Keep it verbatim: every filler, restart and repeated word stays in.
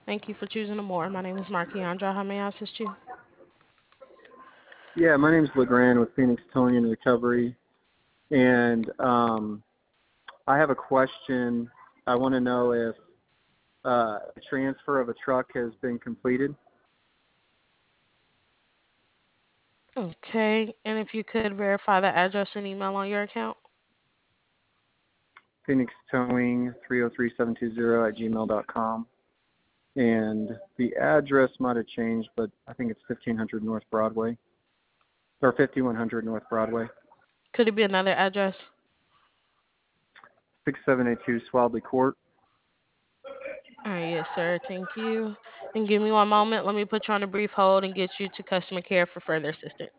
Thank you for choosing Amore. My name is Markiandra. How may I assist you? Yeah, my name's LeGrand with Phoenix Towing and Recovery, and um, I have a question. I want to know if uh, the transfer of a truck has been completed. Okay, and if you could verify the address and email on your account. Phoenix Towing three oh three seven two zero at gmail dot com. And the address might have changed, but I think it's fifteen hundred North Broadway, or fifty-one hundred North Broadway, Could it be another address? six seven eight two Swadley Court. All right, yes, sir. Thank you. And give me one moment. Let me put you on a brief hold and get you to customer care for further assistance.